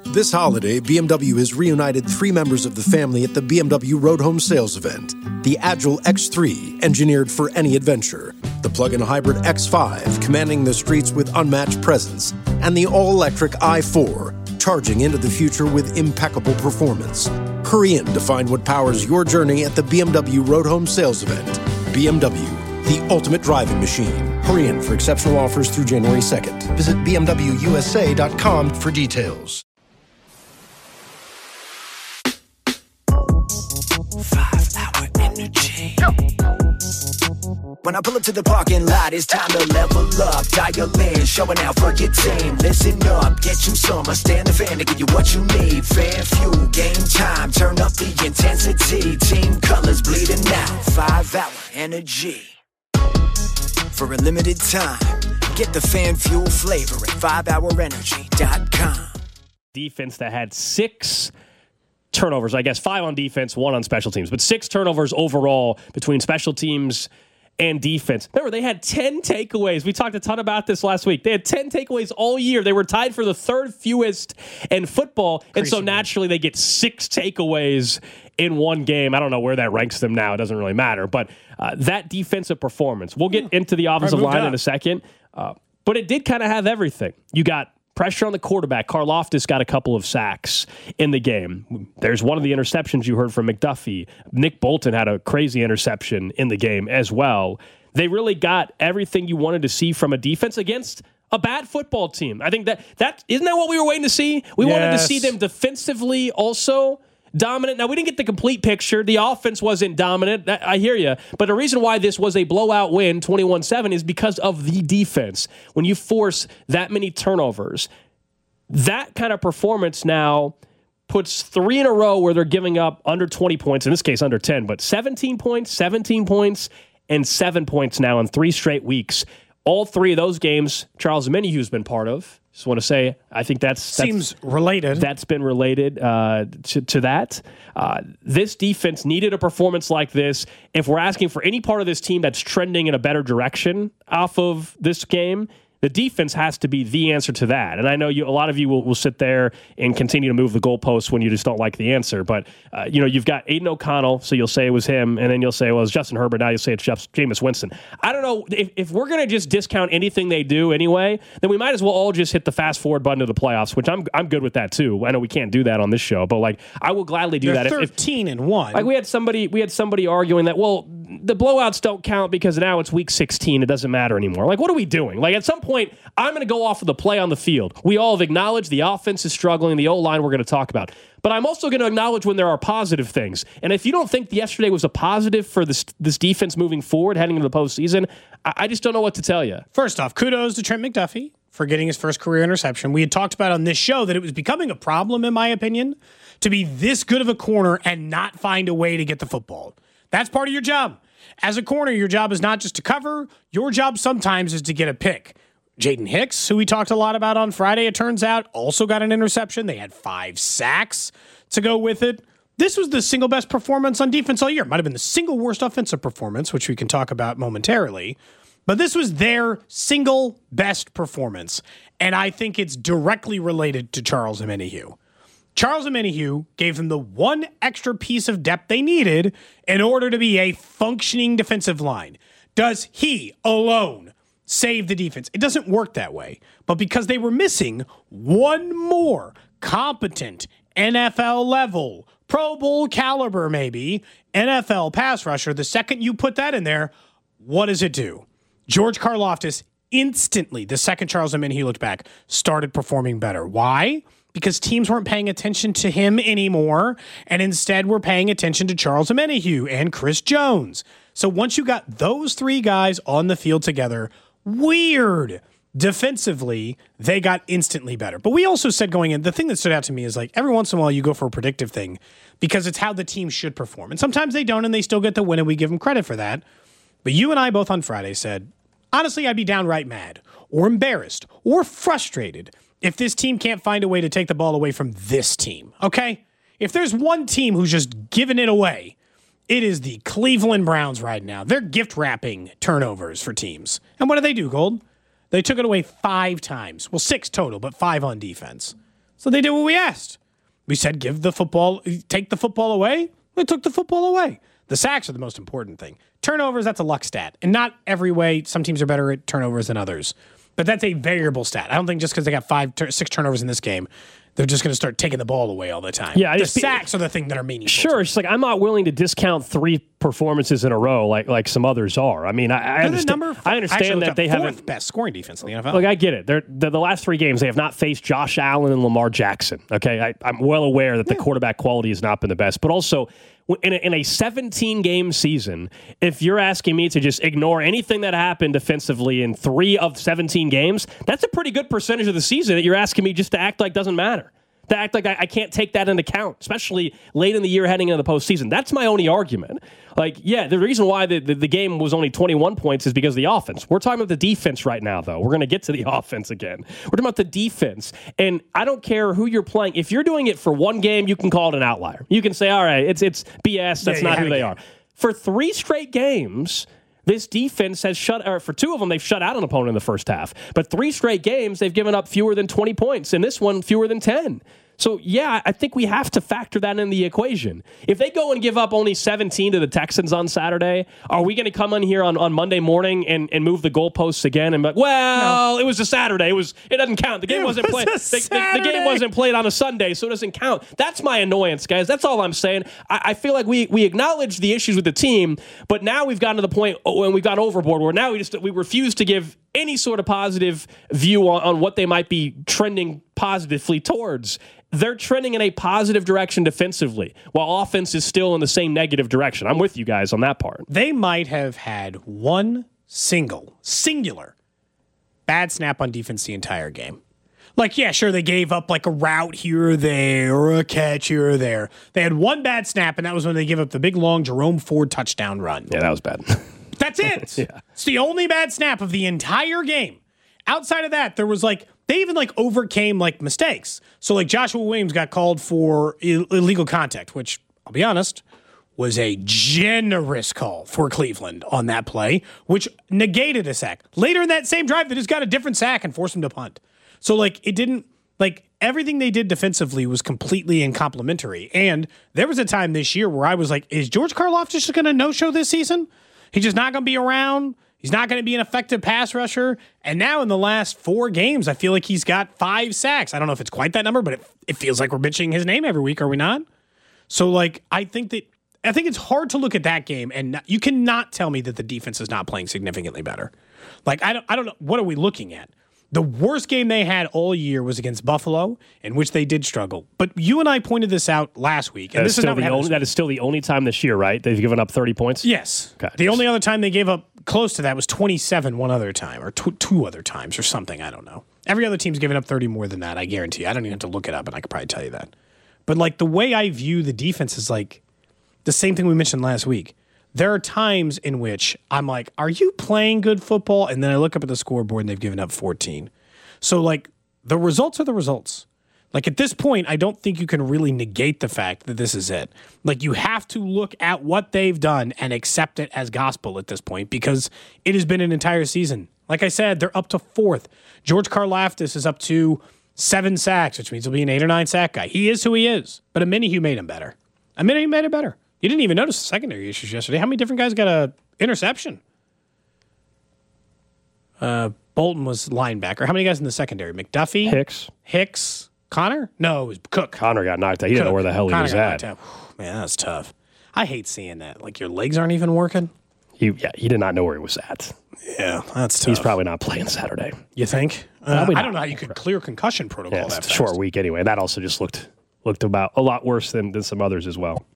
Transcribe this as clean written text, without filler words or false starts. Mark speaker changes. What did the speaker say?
Speaker 1: This holiday, BMW has reunited 3 members of the family at the BMW Road Home Sales event. The Agile X3, engineered for any adventure. The plug-in hybrid X5, commanding the streets with unmatched presence. And the all-electric i4, charging into the future with impeccable performance. Hurry in to find what powers your journey at the BMW Road Home Sales event. BMW, the ultimate driving machine. Hurry in for exceptional offers through January 2nd. Visit BMWUSA.com for details.
Speaker 2: 5-hour energy. When I pull up to the parking lot, it's time to level up. Dial in, showing out for your team. Listen up, get you some. I stand the fan to give you what you need. Fan fuel, game time. Turn up the intensity. Team colors bleeding out. 5-hour energy. For a limited time, get the fan fuel flavor at 5hourenergy.com.
Speaker 3: Defense that had 6 turnovers, I guess 5 on defense, 1 on special teams, but 6 turnovers overall between special teams and defense. Remember, they had 10 takeaways. We talked a ton about this last week. They had 10 takeaways all year. They were tied for the 3rd fewest in football, and so naturally they get 6 takeaways in one game. I don't know where that ranks them now. It doesn't really matter, but that defensive performance. We'll get into the offensive line in a second, but it did kind of have everything. You got pressure on the quarterback. Karlaftis got a couple of sacks in the game. There's one of the interceptions you heard from McDuffie. Nick Bolton had a crazy interception in the game as well. They really got everything you wanted to see from a defense against a bad football team. I think that isn't that what we were waiting to see? We wanted to see them defensively also dominant. Now, we didn't get the complete picture. The offense wasn't dominant. I hear you. But the reason why this was a blowout win, 21-7, is because of the defense. When you force that many turnovers, that kind of performance now puts 3 in a row where they're giving up under 20 points, in this case under 10, but 17 points, and 7 points now in 3 straight weeks. All 3 of those games, Charles Omenihu's been part of. Just want to say, I think that
Speaker 4: seems related.
Speaker 3: That's been related to that. This defense needed a performance like this. If we're asking for any part of this team that's trending in a better direction off of this game, the defense has to be the answer to that. And I know a lot of you will sit there and continue to move the goalposts when you just don't like the answer. But, you've got Aiden O'Connell, so you'll say it was him. And then you'll say, well, it's Justin Herbert. Now you'll say it's Jameis Winston. I don't know. If we're going to just discount anything they do anyway, then we might as well all just hit the fast forward button to the playoffs, which I'm good with that too. I know we can't do that on this show, but I will gladly do that.
Speaker 4: 13-1.
Speaker 3: We had somebody arguing that, well, the blowouts don't count because now it's week 16. It doesn't matter anymore. What are we doing? At some point, I'm going to go off of the play on the field. We all have acknowledged the offense is struggling, the O-line we're going to talk about. But I'm also going to acknowledge when there are positive things. And if you don't think yesterday was a positive for this defense moving forward, heading into the postseason, I just don't know what to tell you.
Speaker 4: First off, kudos to Trent McDuffie for getting his first career interception. We had talked about on this show that it was becoming a problem, in my opinion, to be this good of a corner and not find a way to get the football. That's part of your job. As a corner, your job is not just to cover. Your job sometimes is to get a pick. Jaden Hicks, who we talked a lot about on Friday, it turns out, also got an interception. They had 5 sacks to go with it. This was the single best performance on defense all year. Might have been the single worst offensive performance, which we can talk about momentarily. But this was their single best performance. And I think it's directly related to Charles Omenihu. Charles Omenihu gave them the one extra piece of depth they needed in order to be a functioning defensive line. Does he alone save the defense? It doesn't work that way. But because they were missing one more competent NFL level, Pro Bowl caliber maybe, NFL pass rusher, the second you put that in there, what does it do? George Karlaftis instantly, the second Charles Omenihu looked back, started performing better. Why? Because teams weren't paying attention to him anymore, and instead were paying attention to Charles Omenihu and Chris Jones. So once you got those 3 guys on the field together, defensively, they got instantly better. But we also said going in, the thing that stood out to me is every once in a while you go for a predictive thing because it's how the team should perform. And sometimes they don't, and they still get the win, and we give them credit for that. But you and I both on Friday said, honestly, I'd be downright mad or embarrassed or frustrated if this team can't find a way to take the ball away from this team, okay? If there's one team who's just giving it away, it is the Cleveland Browns right now. They're gift wrapping turnovers for teams. And what do, Gold? They took it away 5 times. Well, 6 total, but 5 on defense. So they did what we asked. We said, take the football away. They took the football away. The sacks are the most important thing. Turnovers, that's a luck stat. And not every way. Some teams are better at turnovers than others. But that's a variable stat. I don't think just because they got 6 turnovers in this game, they're just going to start taking the ball away all the time.
Speaker 3: Yeah,
Speaker 4: the sacks are the thing that are meaningful.
Speaker 3: Sure, it's like I'm not willing to discount 3 performances in a row like some others are. I mean, I understand. I understand that they haven't
Speaker 4: best scoring defense in the NFL.
Speaker 3: Look, I get it. They're the last 3 games they have not faced Josh Allen and Lamar Jackson. Okay, I'm well aware that the quarterback quality has not been the best, but also in a 17-game season, if you're asking me to just ignore anything that happened defensively in 3 of 17 games, that's a pretty good percentage of the season that you're asking me just to act like doesn't matter. To act like I can't take that into account, especially late in the year heading into the postseason. That's my only argument. Like, yeah, the reason why the game was only 21 points is because of the offense. We're talking about the defense right now, though. We're going to get to the offense again. We're talking about the defense. And I don't care who you're playing. If you're doing it for one game, you can call it an outlier. You can say, all right, it's BS. That's not who they are. For 3 straight games, this defense has for 2 of them, they've shut out an opponent in the first half. But 3 straight games, they've given up fewer than 20 points. And this one, fewer than 10. So, yeah, I think we have to factor that in the equation. If they go and give up only 17 to the Texans on Saturday, are we going to come in here on Monday morning and move the goalposts again and be like, well, no. It was a Saturday. It doesn't count. The game wasn't played. The game wasn't played on a Sunday, so it doesn't count. That's my annoyance, guys. That's all I'm saying. I feel like we acknowledge the issues with the team, but now we've gotten to the point when we've gone overboard where now we refuse to give any sort of positive view on what they might be trending positively towards. They're trending in a positive direction defensively, while offense is still in the same negative direction. I'm with you guys on that part.
Speaker 4: They might have had one singular bad snap on defense the entire game. Like, yeah, sure, they gave up like a route here or there or a catch here or there. They had one bad snap, and that was when they gave up the big, long Jerome Ford touchdown run.
Speaker 3: Yeah, that was bad.
Speaker 4: That's it.
Speaker 3: Yeah.
Speaker 4: It's the only bad snap of the entire game. Outside of that, there was they even overcame mistakes. So Joshua Williams got called for illegal contact, which I'll be honest was a generous call for Cleveland on that play, which negated a sack. Later in that same drive, they just got a different sack and forced him to punt. So it didn't everything they did defensively was completely incomplimentary. And there was a time this year where I was like, is George Karlaftis just going to no-show this season? He's just not going to be around. He's not going to be an effective pass rusher. And now in the last 4 games, I feel like he's got 5 sacks. I don't know if it's quite that number, but it feels like we're bitching his name every week, are we not? So I think it's hard to look at that game and you cannot tell me that the defense is not playing significantly better. I don't know. What are we looking at? The worst game they had all year was against Buffalo, in which they did struggle. But you and I pointed this out last week. And
Speaker 3: that is still the only time this year, right? They've given up 30 points?
Speaker 4: Yes. Okay. The only other time they gave up close to that was 27 one other time, or 2 other times or something. I don't know. Every other team's given up 30 more than that, I guarantee you. I don't even have to look it up, and I could probably tell you that. But the way I view the defense is the same thing we mentioned last week. There are times in which I'm like, are you playing good football? And then I look up at the scoreboard and they've given up 14. So the results are the results. At this point, I don't think you can really negate the fact that this is it. You have to look at what they've done and accept it as gospel at this point because it has been an entire season. Like I said, they're up to 4th. George Karlaftis is up to 7 sacks, which means he'll be an 8 or 9 sack guy. He is who he is. But Omenihu made him better. Omenihu made it better. You didn't even notice the secondary issues yesterday. How many different guys got a interception? Bolton was linebacker. How many guys in the secondary? McDuffie? Hicks? Connor? No, it was Cook.
Speaker 3: Connor got knocked out. He didn't know where the hell he was at.
Speaker 4: Man, that's tough. I hate seeing that. Your legs aren't even working.
Speaker 3: He did not know where he was at.
Speaker 4: Yeah, that's tough.
Speaker 3: He's probably not playing Saturday.
Speaker 4: You think? I don't know how you could clear concussion protocol that fast.
Speaker 3: It's a short week anyway. That also just looked about a lot worse than some others as well.